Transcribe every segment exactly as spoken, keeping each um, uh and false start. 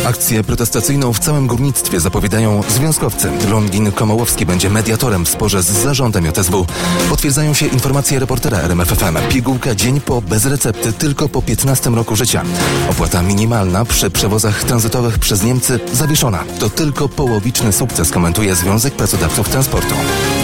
Akcję protestacyjną w całym górnictwie zapowiadają związkowcy. Longin Komołowski będzie mediatorem w sporze z zarządem J S W. Potwierdzają się informacje reportera R M F F M. Pigułka dzień po bez recepty tylko po piętnastym roku życia. Opłata minimalna przy przewozach tranzytowych przez Niemcy zawieszona. To tylko połowiczny sukces, komentuje Związek Pracodawców Transportu.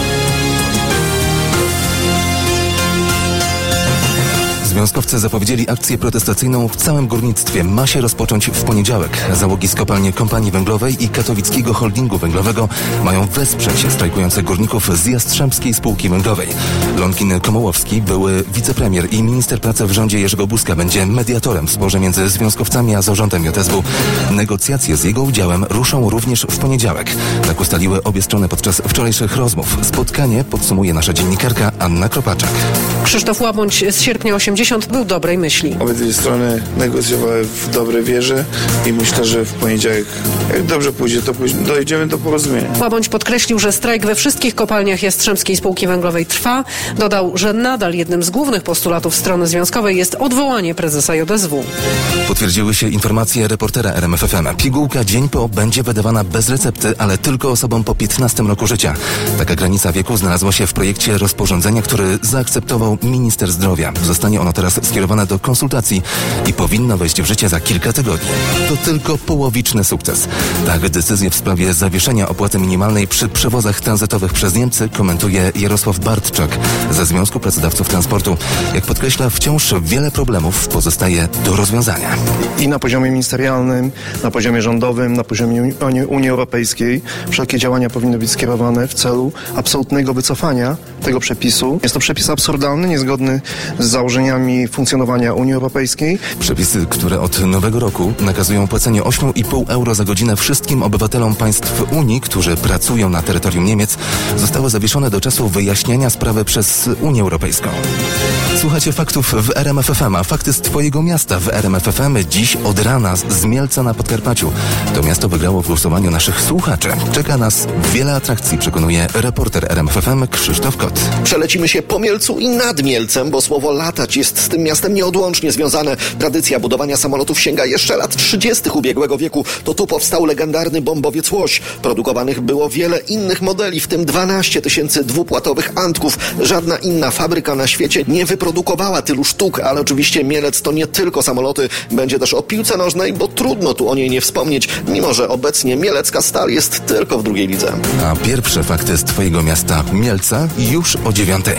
Związkowcy zapowiedzieli akcję protestacyjną w całym górnictwie. Ma się rozpocząć w poniedziałek. Załogi z kopalni Kompanii Węglowej i Katowickiego Holdingu Węglowego mają wesprzeć strajkujących górników z Jastrzębskiej Spółki Węglowej. Longin Komołowski, były wicepremier i minister pracy w rządzie Jerzego Buzka, będzie mediatorem w sporze między związkowcami a zarządem J S W. Negocjacje z jego udziałem ruszą również w poniedziałek. Tak ustaliły obie strony podczas wczorajszych rozmów. Spotkanie podsumuje nasza dziennikarka Anna Kropaczak. Krzysztof Łabądź z sierpnia osiemdziesiątego był dobrej myśli. Obydwie strony negocjowały w dobrej wierze i myślę, że w poniedziałek, jak dobrze pójdzie, to pójdzie, dojdziemy do porozumienia. Łabądź podkreślił, że strajk we wszystkich kopalniach Jastrzębskiej Spółki Węglowej trwa. Dodał, że nadal jednym z głównych postulatów strony związkowej jest odwołanie prezesa J S W. Potwierdziły się informacje reportera R M F F M. Pigułka dzień po będzie wydawana bez recepty, ale tylko osobom po piętnastym roku życia. Taka granica wieku znalazła się w projekcie rozporządzenia, który zaakceptował minister zdrowia. Zostanie ono teraz skierowane do konsultacji i powinno wejść w życie za kilka tygodni. To tylko połowiczny sukces. Tak decyzję w sprawie zawieszenia opłaty minimalnej przy przewozach tranzytowych przez Niemcy komentuje Jarosław Bartczak ze Związku Pracodawców Transportu. Jak podkreśla, wciąż wiele problemów pozostaje do rozwiązania. I na poziomie ministerialnym, na poziomie rządowym, na poziomie Unii Europejskiej wszelkie działania powinny być skierowane w celu absolutnego wycofania tego przepisu. Jest to przepis absurdalny, niezgodny z założeniami funkcjonowania Unii Europejskiej. Przepisy, które od nowego roku nakazują płacenie osiem i pół euro za godzinę wszystkim obywatelom państw Unii, którzy pracują na terytorium Niemiec, zostały zawieszone do czasu wyjaśniania sprawy przez Unię Europejską. Słuchacie faktów w R M F F M, a fakty z Twojego miasta w R M F F M dziś od rana z Mielca na Podkarpaciu. To miasto wygrało w głosowaniu naszych słuchaczy. Czeka nas wiele atrakcji, przekonuje reporter R M F F M Krzysztof Kot. Przelecimy się po Mielcu i nad Mielcem, bo słowo latać jest z tym miastem nieodłącznie związane. Tradycja budowania samolotów sięga jeszcze lat trzydziestych ubiegłego wieku. To tu powstał legendarny bombowiec Łoś. Produkowanych było wiele innych modeli, w tym dwanaście tysięcy dwupłatowych Antków. Żadna inna fabryka na świecie nie wyprodukowała tylu sztuk, ale oczywiście Mielec to nie tylko samoloty. Będzie też o piłce nożnej, bo trudno tu o niej nie wspomnieć, mimo że obecnie mielecka Stal jest tylko w drugiej lidze. A pierwsze fakty z Twojego miasta Mielca już o dziewiątej.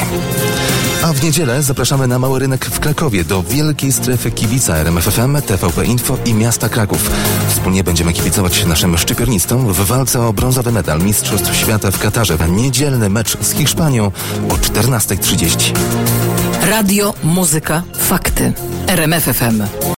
A w niedzielę zapraszamy na Mały Rynek w Krakowie do wielkiej strefy kibica R M F F M, T V P Info i miasta Kraków. Wspólnie będziemy kibicować naszym szczypiornistom w walce o brązowy medal Mistrzostw Świata w Katarze. Niedzielny mecz z Hiszpanią o czternasta trzydzieści. Radio, muzyka, fakty. R M F F M.